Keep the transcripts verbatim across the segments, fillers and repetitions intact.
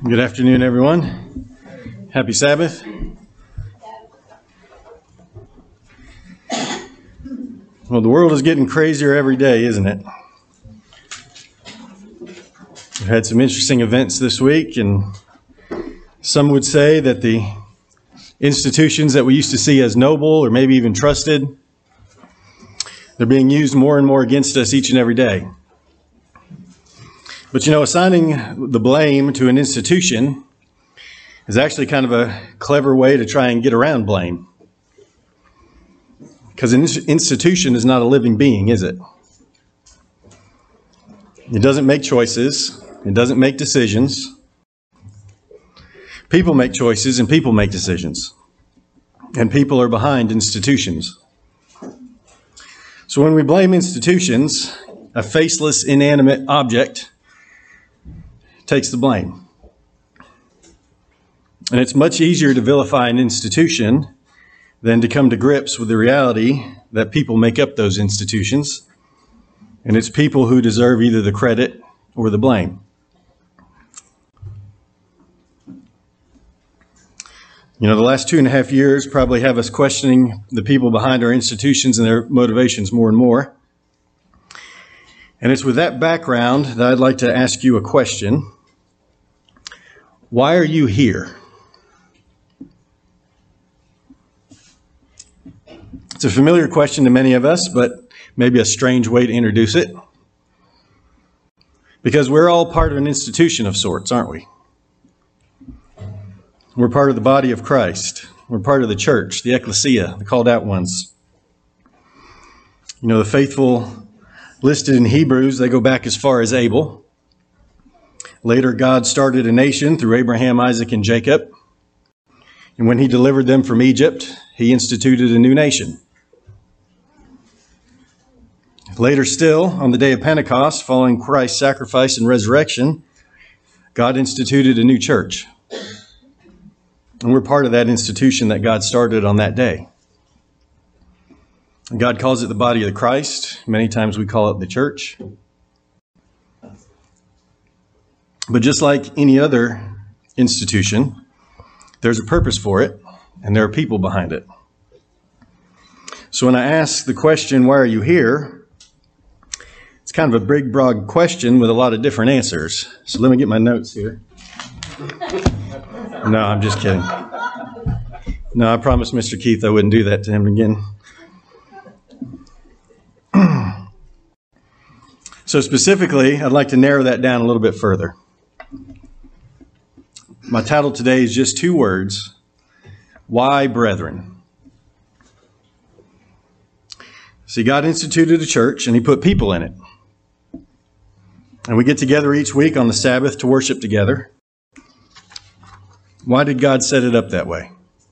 Good afternoon, everyone. Happy Sabbath. Well, the world is getting crazier every day, isn't it? We've had some interesting events this week, and some would say that the institutions that we used to see as noble or maybe even trusted, they're being used more and more against us each and every day. But you know, assigning the blame to an institution is actually kind of a clever way to try and get around blame. Because an institution is not a living being, is it? It doesn't make choices. It doesn't make decisions. People make choices and people make decisions. And people are behind institutions. So when we blame institutions, a faceless, inanimate object takes the blame. And it's much easier to vilify an institution than to come to grips with the reality that people make up those institutions. And it's people who deserve either the credit or the blame. You know, the last two and a half years probably have us questioning the people behind our institutions and their motivations more and more. And it's with that background that I'd like to ask you a question. Why are you here? It's a familiar question to many of us, but maybe a strange way to introduce it. Because we're all part of an institution of sorts, aren't we? We're part of the body of Christ. We're part of the church, the ecclesia, the called out ones. You know, the faithful listed in Hebrews, they go back as far as Abel. Later, God started a nation through Abraham, Isaac, and Jacob. And when he delivered them from Egypt, he instituted a new nation. Later still, on the day of Pentecost, following Christ's sacrifice and resurrection, God instituted a new church. And we're part of that institution that God started on that day. And God calls it the body of Christ. Many times we call it the church. But just like any other institution, there's a purpose for it, and there are people behind it. So when I ask the question, why are you here? It's kind of a big, broad question with a lot of different answers. So let me get my notes here. No, I'm just kidding. No, I promised Mister Keith I wouldn't do that to him again. So specifically, I'd like to narrow that down a little bit further. My title today is just two words. Why, brethren? See, God instituted a church and he put people in it. And we get together each week on the Sabbath to worship together. Why did God set it up that way?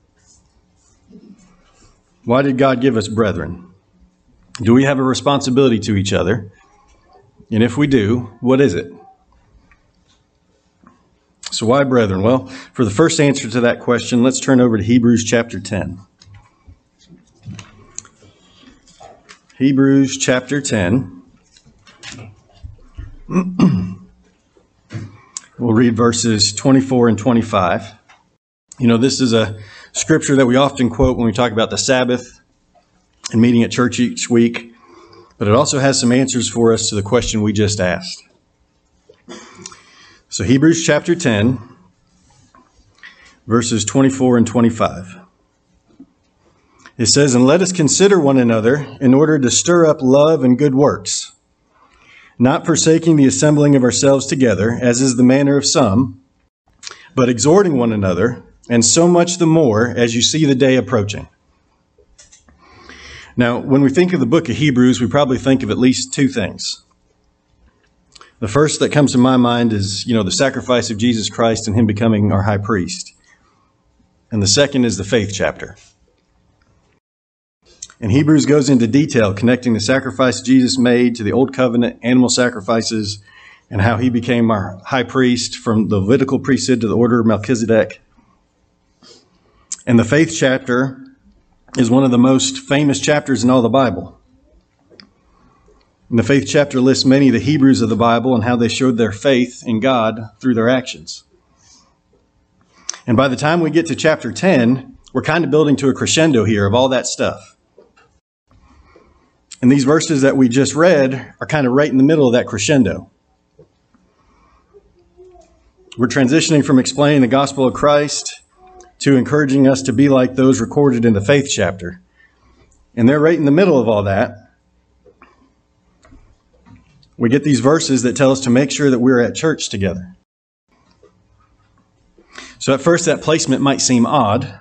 Why did God give us brethren? Do we have a responsibility to each other? And if we do, what is it? So why brethren? Well, for the first answer to that question, let's turn over to Hebrews chapter ten. Hebrews chapter ten. We'll read verses twenty-four and twenty-five. You know, this is a scripture that we often quote when we talk about the Sabbath and meeting at church each week, but it also has some answers for us to the question we just asked. So Hebrews chapter ten, verses twenty-four and twenty-five. It says, "And let us consider one another in order to stir up love and good works, not forsaking the assembling of ourselves together, as is the manner of some, but exhorting one another, and so much the more as you see the day approaching." Now, when we think of the book of Hebrews, we probably think of at least two things. The first that comes to my mind is, you know, the sacrifice of Jesus Christ and him becoming our high priest. And the second is the faith chapter. And Hebrews goes into detail connecting the sacrifice Jesus made to the old covenant animal sacrifices and how he became our high priest from the Levitical priesthood to the order of Melchizedek. And the faith chapter is one of the most famous chapters in all the Bible. And the faith chapter lists many of the Hebrews of the Bible and how they showed their faith in God through their actions. And by the time we get to chapter ten, we're kind of building to a crescendo here of all that stuff. And these verses that we just read are kind of right in the middle of that crescendo. We're transitioning from explaining the gospel of Christ to encouraging us to be like those recorded in the faith chapter. And they're right in the middle of all that. We get these verses that tell us to make sure that we're at church together. So at first that placement might seem odd,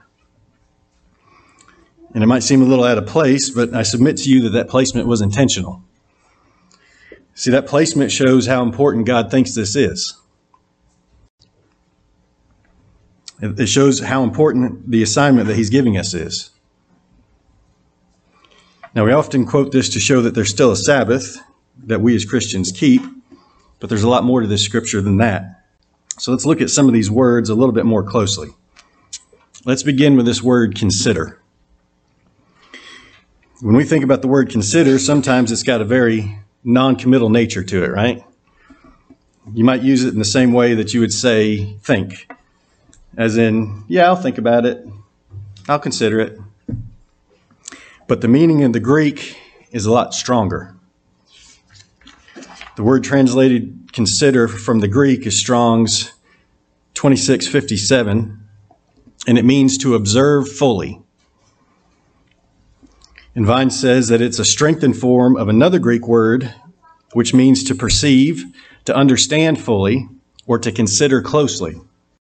and it might seem a little out of place, but I submit to you that that placement was intentional. See, that placement shows how important God thinks this is. It shows how important the assignment that he's giving us is. Now, we often quote this to show that there's still a Sabbath that we as Christians keep, but there's a lot more to this scripture than that. So let's look at some of these words a little bit more closely. Let's begin with this word consider. When we think about the word consider, sometimes it's got a very non-committal nature to it, right? You might use it in the same way that you would say think. As in, yeah, I'll think about it. I'll consider it. But the meaning in the Greek is a lot stronger. The word translated consider from the Greek is Strong's twenty-six fifty-seven, and it means to observe fully. And Vine says that it's a strengthened form of another Greek word, which means to perceive, to understand fully, or to consider closely.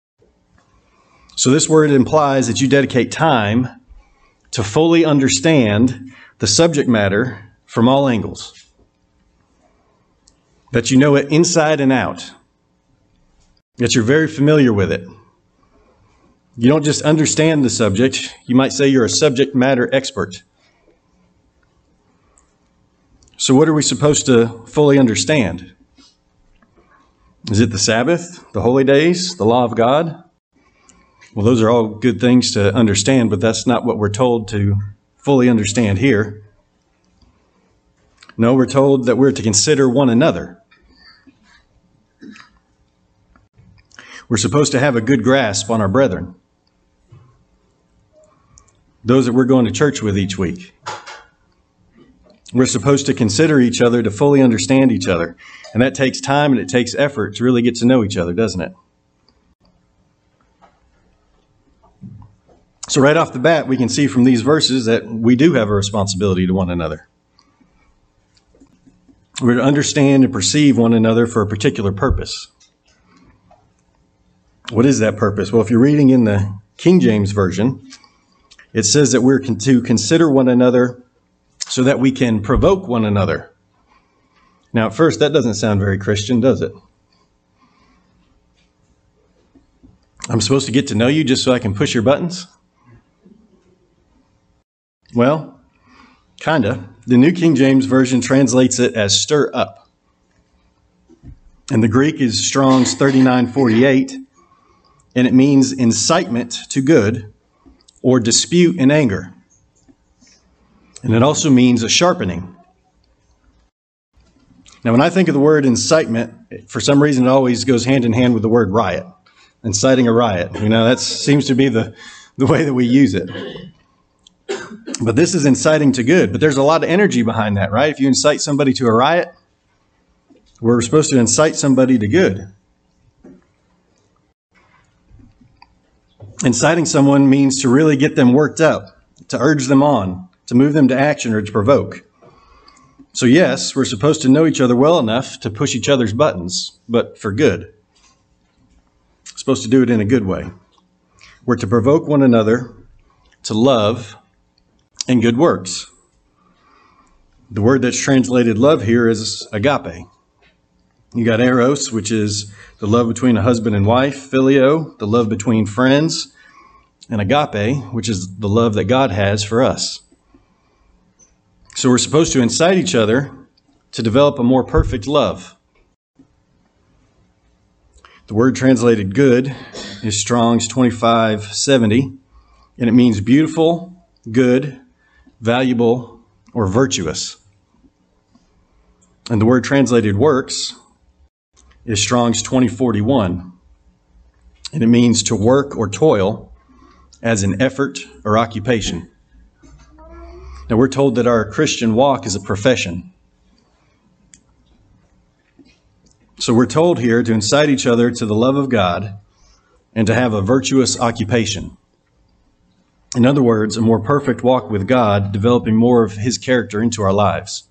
So this word implies that you dedicate time to fully understand the subject matter from all angles. That you know it inside and out. That you're very familiar with it. You don't just understand the subject. You might say you're a subject matter expert. So what are we supposed to fully understand? Is it the Sabbath, the holy days, the law of God? Well, those are all good things to understand, but that's not what we're told to fully understand here. No, we're told that we're to consider one another. We're supposed to have a good grasp on our brethren. Those that we're going to church with each week. We're supposed to consider each other to fully understand each other. And that takes time and it takes effort to really get to know each other, doesn't it? So right off the bat, we can see from these verses that we do have a responsibility to one another. We're to understand and perceive one another for a particular purpose. What is that purpose? Well, if you're reading in the King James Version, it says that we're to consider one another so that we can provoke one another. Now, at first, that doesn't sound very Christian, does it? I'm supposed to get to know you just so I can push your buttons? Well, kinda. The New King James Version translates it as stir up. And the Greek is Strong's thirty-nine forty-eight, and it means incitement to good or dispute in anger. And it also means a sharpening. Now, when I think of the word incitement, for some reason it always goes hand in hand with the word riot, inciting a riot. You know, that seems to be the, the way that we use it. But this is inciting to good. But there's a lot of energy behind that, right? If you incite somebody to a riot, we're supposed to incite somebody to good. Inciting someone means to really get them worked up, to urge them on, to move them to action or to provoke. So yes, we're supposed to know each other well enough to push each other's buttons, but for good. We're supposed to do it in a good way. We're to provoke one another to love and good works. The word that's translated love here is agape. You got eros, which is the love between a husband and wife, phileo, the love between friends, and agape, which is the love that God has for us. So we're supposed to incite each other to develop a more perfect love. The word translated good is Strong's twenty-five seventy, and it means beautiful, good, valuable, or virtuous. And the word translated works is Strong's twenty forty-one. and it means to work or toil as an effort or occupation. Now, we're told that our Christian walk is a profession. So we're told here to incite each other to the love of God and to have a virtuous occupation. In other words, a more perfect walk with God, developing more of His character into our lives.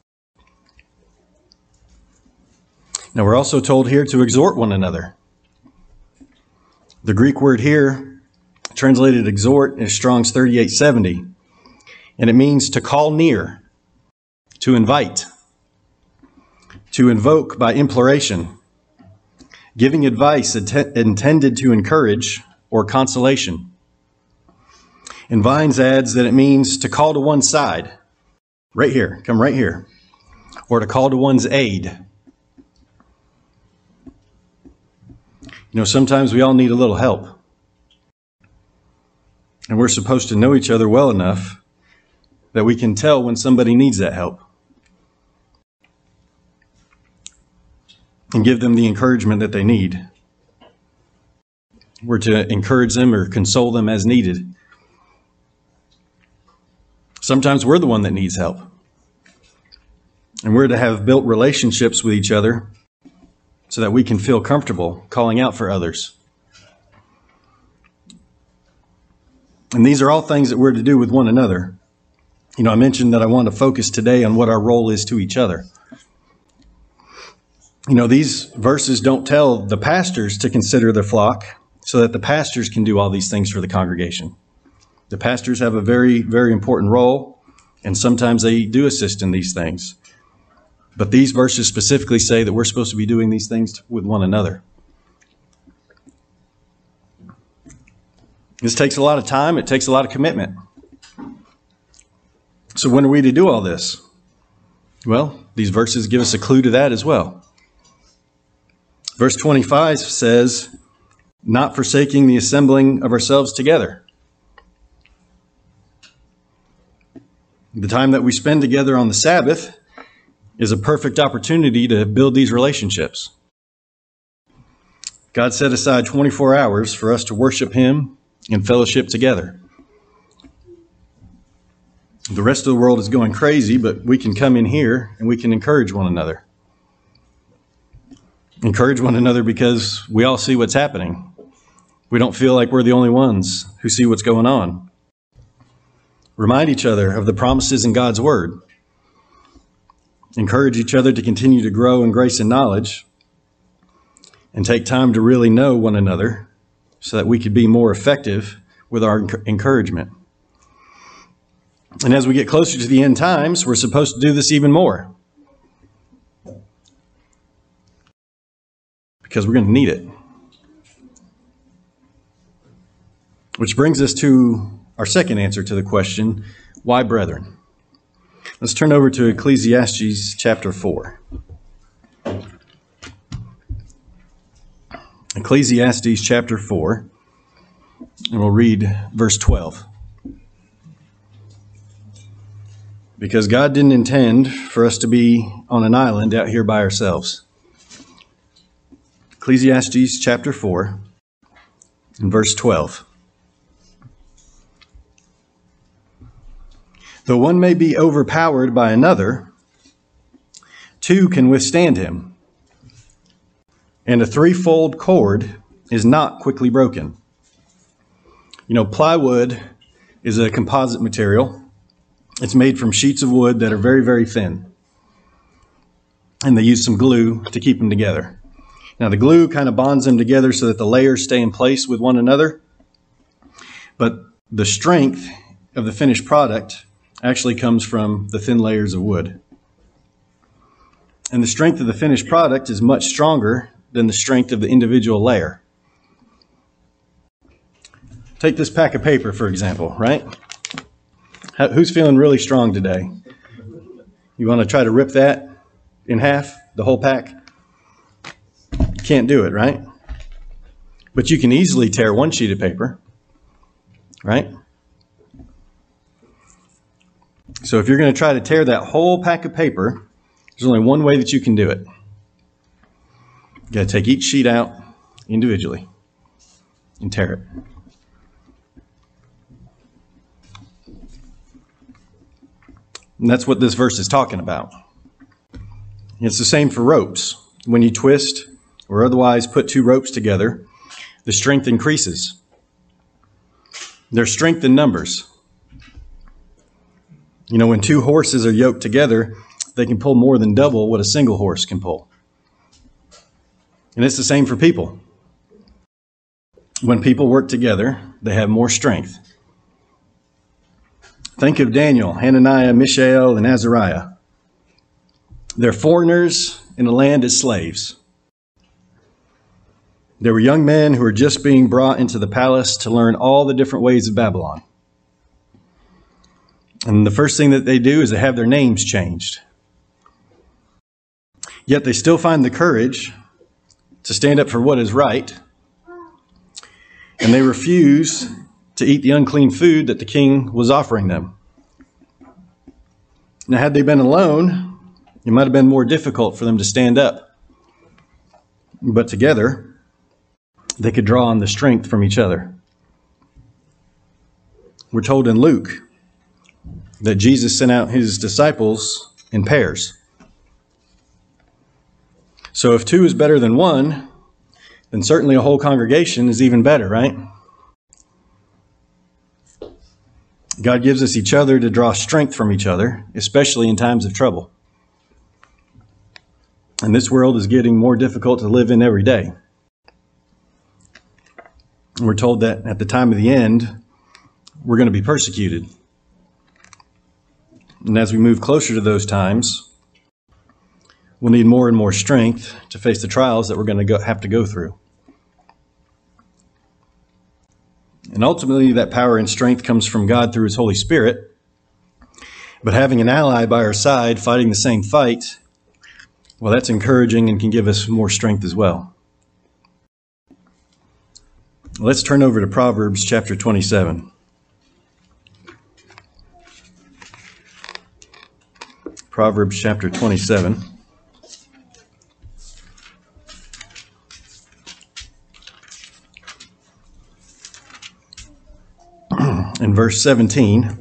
Now, we're also told here to exhort one another. The Greek word here, translated exhort, is Strong's thirty-eight seventy, and it means to call near, to invite, to invoke by imploration, giving advice int- intended to encourage or consolation. And Vines adds that it means to call to one's side, right here, come right here, or to call to one's aid. You know, sometimes we all need a little help. And we're supposed to know each other well enough that we can tell when somebody needs that help and give them the encouragement that they need. We're to encourage them or console them as needed. Sometimes we're the one that needs help. And we're to have built relationships with each other so that we can feel comfortable calling out for others. And these are all things that we're to do with one another. You know, I mentioned that I want to focus today on what our role is to each other. You know, these verses don't tell the pastors to consider their flock so that the pastors can do all these things for the congregation. The pastors have a very, very important role, and sometimes they do assist in these things. But these verses specifically say that we're supposed to be doing these things with one another. This takes a lot of time. It takes a lot of commitment. So when are we to do all this? Well, these verses give us a clue to that as well. Verse twenty-five says, not forsaking the assembling of ourselves together. The time that we spend together on the Sabbath is a perfect opportunity to build these relationships. God set aside twenty-four hours for us to worship Him and fellowship together. The rest of the world is going crazy, but we can come in here and we can encourage one another. Encourage one another because we all see what's happening. We don't feel like we're the only ones who see what's going on. Remind each other of the promises in God's Word. Encourage each other to continue to grow in grace and knowledge, and take time to really know one another so that we could be more effective with our encouragement. And as we get closer to the end times, we're supposed to do this even more, because we're going to need it. Which brings us to our second answer to the question, why brethren? Let's turn over to Ecclesiastes chapter four. Ecclesiastes chapter four, and we'll read verse twelve. Because God didn't intend for us to be on an island out here by ourselves. Ecclesiastes chapter four, and verse twelve. Though one may be overpowered by another, two can withstand him. And a threefold cord is not quickly broken. You know, plywood is a composite material. It's made from sheets of wood that are very, very thin. And they use some glue to keep them together. Now, the glue kind of bonds them together so that the layers stay in place with one another. But the strength of the finished product actually comes from the thin layers of wood. And the strength of the finished product is much stronger than the strength of the individual layer. Take this pack of paper, for example, right? How, who's feeling really strong today? You want to try to rip that in half, the whole pack? You can't do it, right? But you can easily tear one sheet of paper, right? So if you're going to try to tear that whole pack of paper, there's only one way that you can do it. You got to take each sheet out individually. and tear it. And that's what this verse is talking about. It's the same for ropes. When you twist or otherwise put two ropes together, the strength increases. There's strength in numbers. You know, when two horses are yoked together, they can pull more than double what a single horse can pull. And it's the same for people. When people work together, they have more strength. Think of Daniel, Hananiah, Mishael, and Azariah. They're foreigners in a land as slaves. They were young men who were just being brought into the palace to learn all the different ways of Babylon. And the first thing that they do is they have their names changed. Yet they still find the courage to stand up for what is right. And they refuse to eat the unclean food that the king was offering them. Now, had they been alone, it might have been more difficult for them to stand up. But together, they could draw on the strength from each other. We're told in Luke that Jesus sent out his disciples in pairs. So if two is better than one, then certainly a whole congregation is even better, right? God gives us each other to draw strength from each other, especially in times of trouble. And this world is getting more difficult to live in every day. We're told that at the time of the end, we're going to be persecuted. And as we move closer to those times, we'll need more and more strength to face the trials that we're going to go, have to go through. And ultimately, that power and strength comes from God through his Holy Spirit. But having an ally by our side fighting the same fight, well, that's encouraging and can give us more strength as well. Let's turn over to Proverbs chapter twenty-seven. Proverbs chapter twenty-seven. In verse seventeen.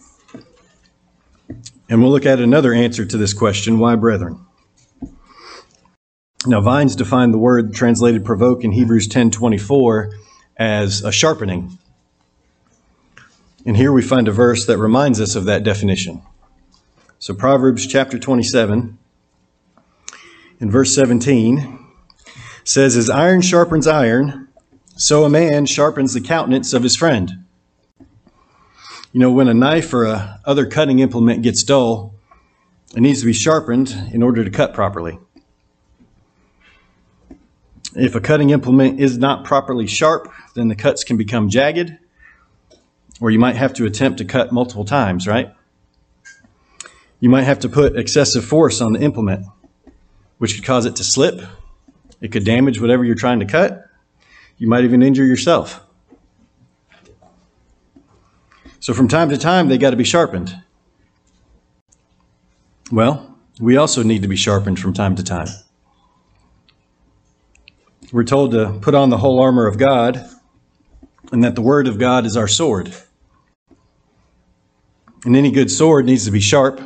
And we'll look at another answer to this question, why brethren? Now, Vines defined the word translated provoke in Hebrews ten twenty-four as a sharpening. And here we find a verse that reminds us of that definition. So Proverbs chapter twenty-seven, in verse seventeen, says, as iron sharpens iron, so a man sharpens the countenance of his friend. You know, when a knife or a other cutting implement gets dull, it needs to be sharpened in order to cut properly. If a cutting implement is not properly sharp, then the cuts can become jagged, or you might have to attempt to cut multiple times, right? You might have to put excessive force on the implement, which could cause it to slip. It could damage whatever you're trying to cut. You might even injure yourself. So from time to time, they got to be sharpened. Well, we also need to be sharpened from time to time. We're told to put on the whole armor of God, and that the word of God is our sword. And any good sword needs to be sharp.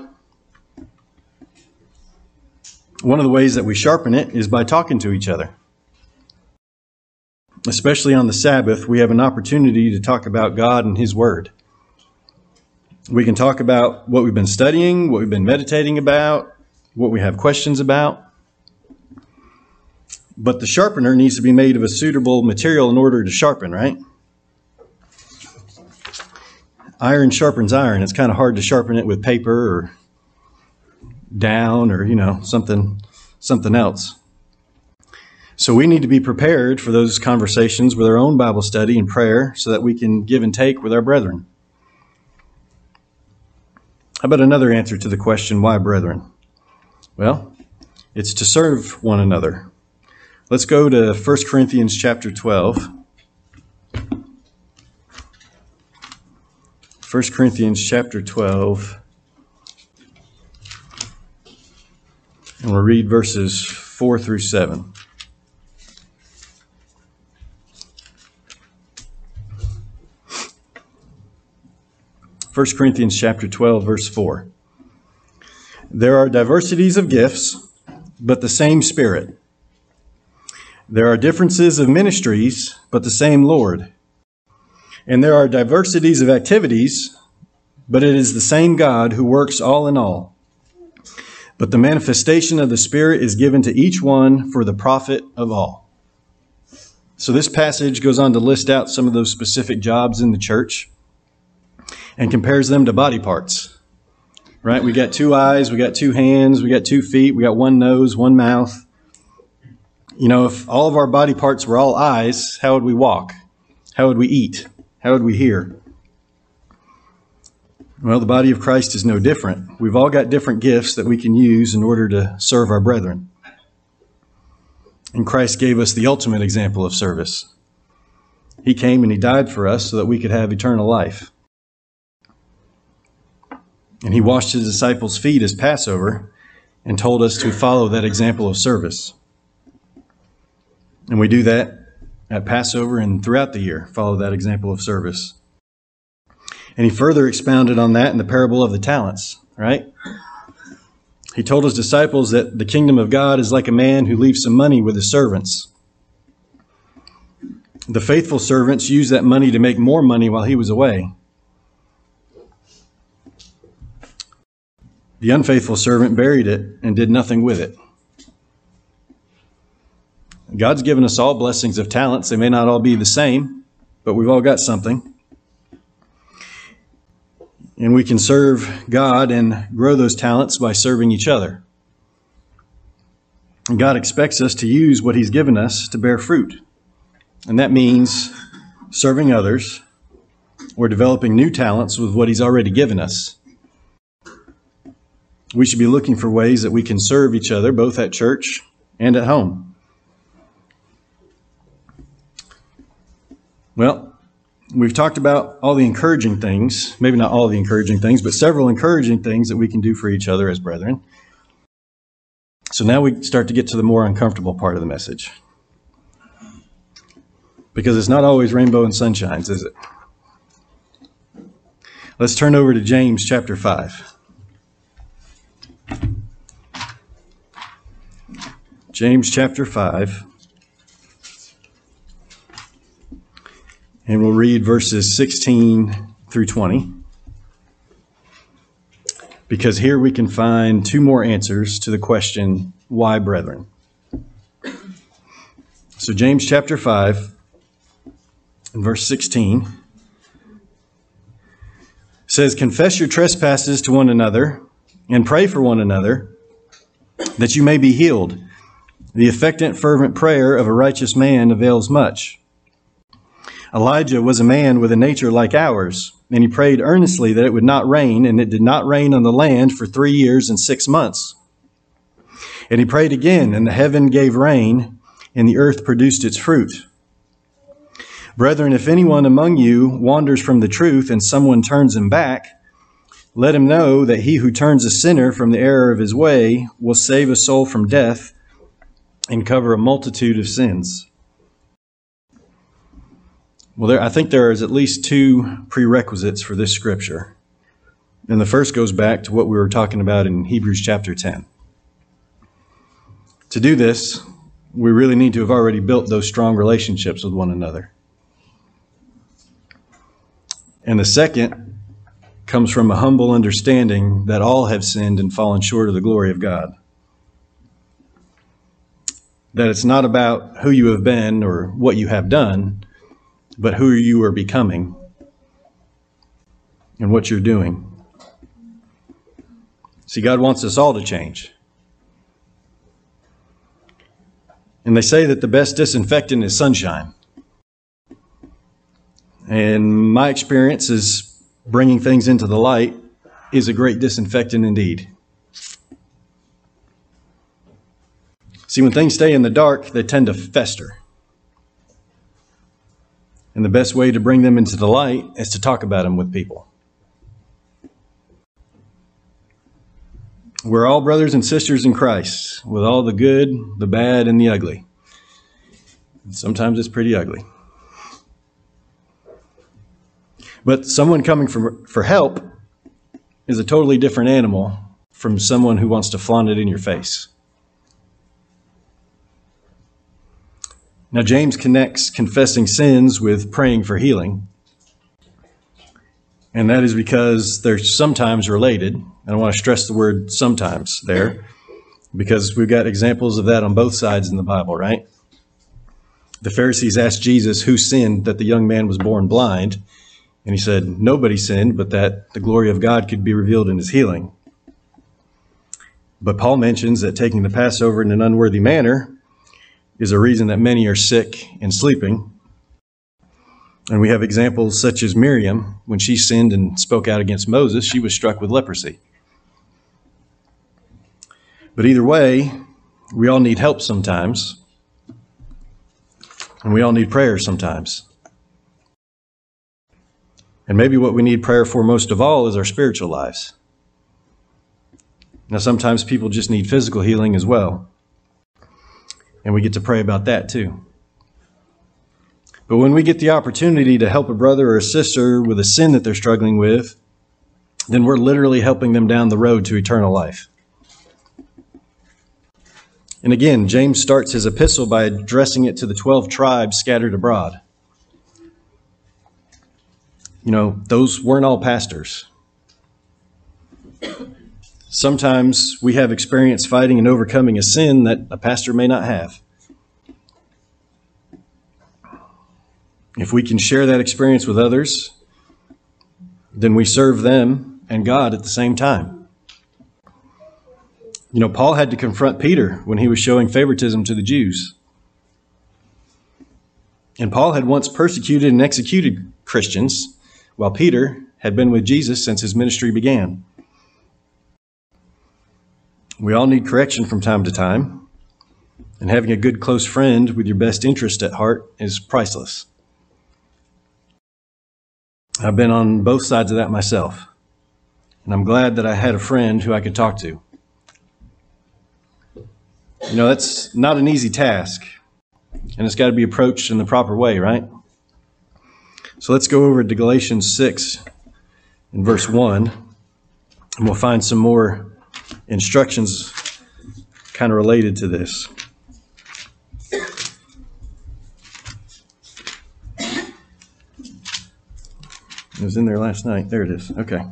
One of the ways that we sharpen it is by talking to each other. Especially on the Sabbath, we have an opportunity to talk about God and his word. We can talk about what we've been studying, what we've been meditating about, what we have questions about. But the sharpener needs to be made of a suitable material in order to sharpen, right? Iron sharpens iron. It's kind of hard to sharpen it with paper or down or, you know, something, something else. So we need to be prepared for those conversations with our own Bible study and prayer so that we can give and take with our brethren. How about another answer to the question, why brethren? Well, it's to serve one another. Let's go to First Corinthians chapter twelve. First Corinthians chapter twelve. And we'll read verses four through seven. First Corinthians chapter twelve, verse four. There are diversities of gifts, but the same Spirit. There are differences of ministries, but the same Lord. And there are diversities of activities, but it is the same God who works all in all. But the manifestation of the Spirit is given to each one for the profit of all. So this passage goes on to list out some of those specific jobs in the church and compares them to body parts. Right? We got two eyes, we got two hands, we got two feet, we got one nose, one mouth. You know, if all of our body parts were all eyes, how would we walk? How would we eat? How would we hear? Well, the body of Christ is no different. We've all got different gifts that we can use in order to serve our brethren. And Christ gave us the ultimate example of service. He came and he died for us so that we could have eternal life. And he washed his disciples' feet as Passover and told us to follow that example of service. And we do that at Passover and throughout the year, follow that example of service. And he further expounded on that in the parable of the talents, right? He told his disciples that the kingdom of God is like a man who leaves some money with his servants. The faithful servants used that money to make more money while he was away. The unfaithful servant buried it and did nothing with it. God's given us all blessings of talents. They may not all be the same, but we've all got something. And we can serve God and grow those talents by serving each other. And God expects us to use what he's given us to bear fruit. And that means serving others or developing new talents with what he's already given us. We should be looking for ways that we can serve each other, both at church and at home. Well, we've talked about all the encouraging things, maybe not all the encouraging things, but several encouraging things that we can do for each other as brethren. So now we start to get to the more uncomfortable part of the message. Because it's not always rainbow and sunshines, is it? Let's turn over to James chapter five. James chapter five. And we'll read verses sixteen through twenty. Because here we can find two more answers to the question, why brethren? So James chapter five, and verse sixteen says, confess your trespasses to one another and pray for one another that you may be healed. The effective fervent prayer of a righteous man avails much. Elijah was a man with a nature like ours, and he prayed earnestly that it would not rain, and it did not rain on the land for three years and six months. And he prayed again, and the heaven gave rain, and the earth produced its fruit. Brethren, if anyone among you wanders from the truth, and someone turns him back, let him know that he who turns a sinner from the error of his way will save a soul from death and cover a multitude of sins. Well, there, I think there is at least two prerequisites for this scripture. And the first goes back to what we were talking about in Hebrews chapter ten. To do this, we really need to have already built those strong relationships with one another. And the second comes from a humble understanding that all have sinned and fallen short of the glory of God. That it's not about who you have been or what you have done, but who you are becoming and what you're doing. See, God wants us all to change. And they say that the best disinfectant is sunshine. And my experience is bringing things into the light is a great disinfectant indeed. See, when things stay in the dark, they tend to fester. And the best way to bring them into the light is to talk about them with people. We're all brothers and sisters in Christ, with all the good, the bad, and the ugly. Sometimes it's pretty ugly. But someone coming for, for help is a totally different animal from someone who wants to flaunt it in your face. Now, James connects confessing sins with praying for healing. And that is because they're sometimes related. And I want to stress the word sometimes there, because we've got examples of that on both sides in the Bible, right? The Pharisees asked Jesus who sinned that the young man was born blind. And he said, nobody sinned, but that the glory of God could be revealed in his healing. But Paul mentions that taking the Passover in an unworthy manner is a reason that many are sick and sleeping. And we have examples such as Miriam. When she sinned and spoke out against Moses, she was struck with leprosy. But either way, we all need help sometimes. And we all need prayer sometimes. And maybe what we need prayer for most of all is our spiritual lives. Now, sometimes people just need physical healing as well. And we get to pray about that too. But when we get the opportunity to help a brother or a sister with a sin that they're struggling with, then we're literally helping them down the road to eternal life. And again, James starts his epistle by addressing it to the twelve tribes scattered abroad. You know, those weren't all pastors. Sometimes we have experience fighting and overcoming a sin that a pastor may not have. If we can share that experience with others, then we serve them and God at the same time. You know, Paul had to confront Peter when he was showing favoritism to the Jews. And Paul had once persecuted and executed Christians, while Peter had been with Jesus since his ministry began. We all need correction from time to time, and having a good close friend with your best interest at heart is priceless. I've been on both sides of that myself, and I'm glad that I had a friend who I could talk to. You know, that's not an easy task, and it's got to be approached in the proper way, right? So let's go over to Galatians six in verse one, and we'll find some more instructions kind of related to this. It was in there last night. There it is. Okay.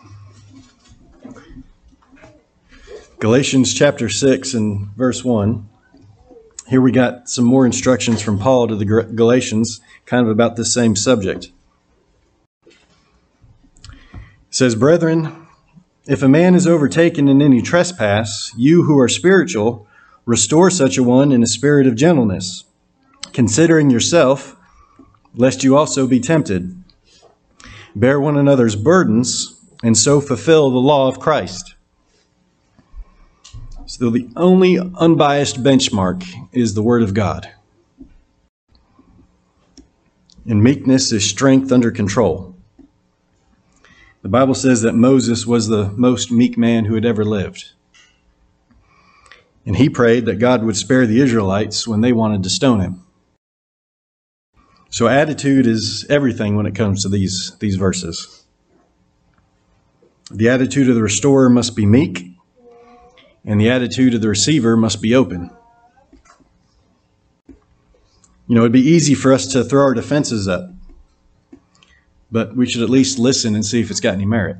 Galatians chapter six and verse one. Here we got some more instructions from Paul to the Galatians, kind of about this same subject. It says, "Brethren, if a man is overtaken in any trespass, you who are spiritual, restore such a one in a spirit of gentleness, considering yourself, lest you also be tempted. Bear one another's burdens, and so fulfill the law of Christ." So the only unbiased benchmark is the Word of God. And meekness is strength under control. The Bible says that Moses was the most meek man who had ever lived. And he prayed that God would spare the Israelites when they wanted to stone him. So attitude is everything when it comes to these, these verses. The attitude of the restorer must be meek, and the attitude of the receiver must be open. You know, it'd be easy for us to throw our defenses up, but we should at least listen and see if it's got any merit.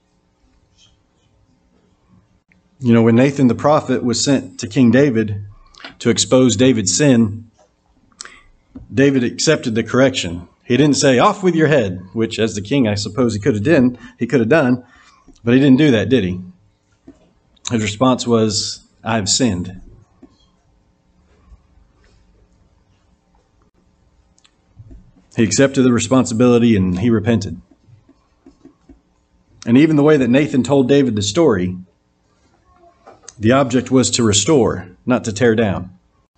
You know, when Nathan the prophet was sent to King David to expose David's sin, David accepted the correction. He didn't say, "Off with your head," which as the king, I suppose he could have done, he could have done, but he didn't do that, did he? His response was, "I've sinned." He accepted the responsibility and he repented. And even the way that Nathan told David the story, the object was to restore, not to tear down.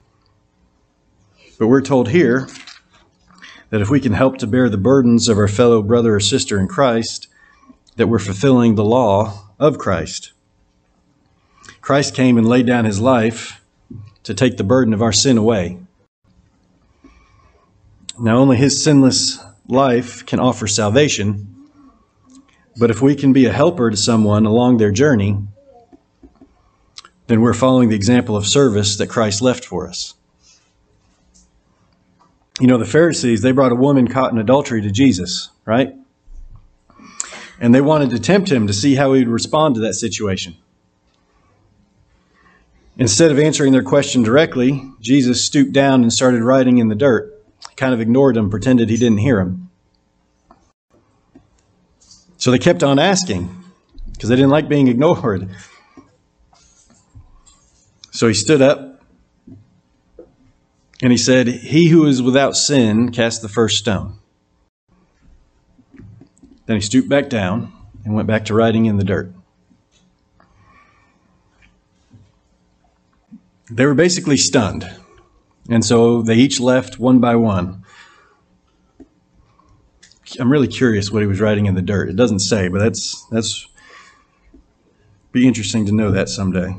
But we're told here that if we can help to bear the burdens of our fellow brother or sister in Christ, that we're fulfilling the law of Christ. Christ came and laid down his life to take the burden of our sin away. Now, only his sinless life can offer salvation, but if we can be a helper to someone along their journey, then we're following the example of service that Christ left for us. You know, the Pharisees, they brought a woman caught in adultery to Jesus, right? And they wanted to tempt him to see how he would respond to that situation. Instead of answering their question directly, Jesus stooped down and started writing in the dirt. He kind of ignored them, pretended he didn't hear them. So they kept on asking because they didn't like being ignored. So he stood up and he said, "He who is without sin cast the first stone." Then he stooped back down and went back to writing in the dirt. They were basically stunned. And so they each left one by one. I'm really curious what he was writing in the dirt. It doesn't say, but that's that's be interesting to know that someday.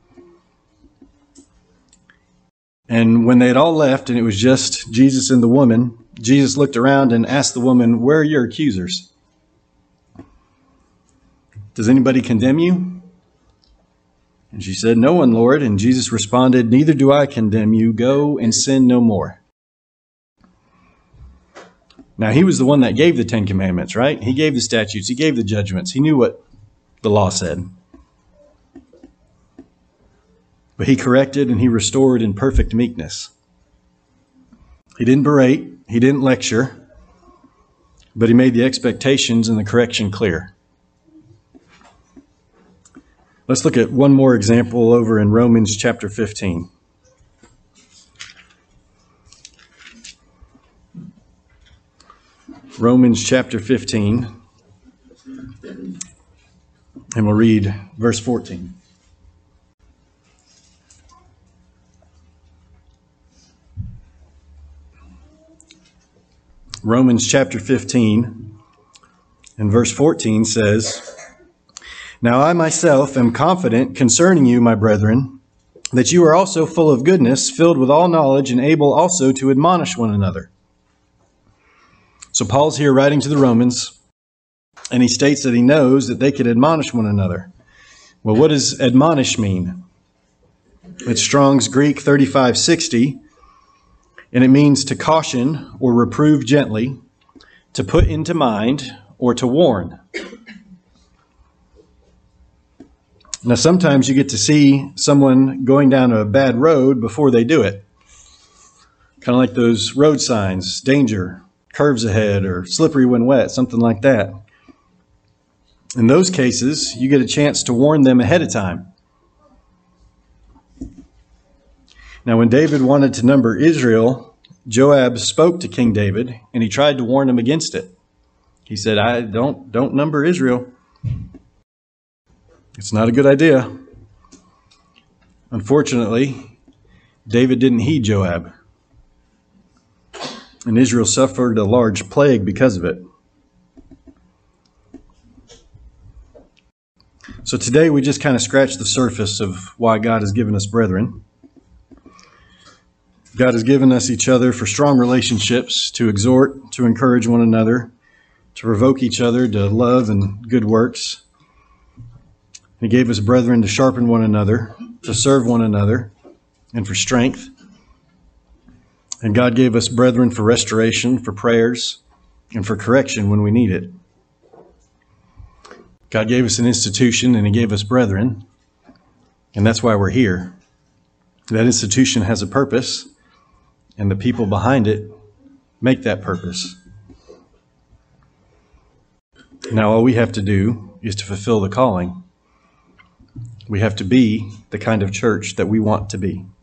And when they had all left and it was just Jesus and the woman, Jesus looked around and asked the woman, "Where are your accusers? Does anybody condemn you?" And she said, "No one, Lord." And Jesus responded, "Neither do I condemn you. Go and sin no more." Now, he was the one that gave the Ten Commandments, right? He gave the statutes. He gave the judgments. He knew what the law said. But he corrected and he restored in perfect meekness. He didn't berate. He didn't lecture. But he made the expectations and the correction clear. Let's look at one more example over in Romans chapter fifteen. Romans chapter fifteen, and we'll read verse fourteen. Romans chapter fifteen and verse fourteen says, "Now I myself am confident concerning you, my brethren, that you are also full of goodness, filled with all knowledge, and able also to admonish one another." So Paul's here writing to the Romans, and he states that he knows that they could admonish one another. Well, what does admonish mean? It's Strong's Greek thirty-five sixty, and it means to caution or reprove gently, to put into mind, or to warn. Now, sometimes you get to see someone going down a bad road before they do it. Kind of like those road signs, danger, curves ahead, or slippery when wet, something like that. In those cases, you get a chance to warn them ahead of time. Now, when David wanted to number Israel, Joab spoke to King David, and he tried to warn him against it. He said, I don't, don't number Israel. It's not a good idea. Unfortunately, David didn't heed Joab, and Israel suffered a large plague because of it. So today we just kind of scratched the surface of why God has given us brethren. God has given us each other for strong relationships, to exhort, to encourage one another, to provoke each other to love and good works. He gave us brethren to sharpen one another, to serve one another, and for strength. And God gave us brethren for restoration, for prayers, and for correction when we need it. God gave us an institution, and he gave us brethren, and that's why we're here. That institution has a purpose, and the people behind it make that purpose. Now, all we have to do is to fulfill the calling. We have to be the kind of church that we want to be.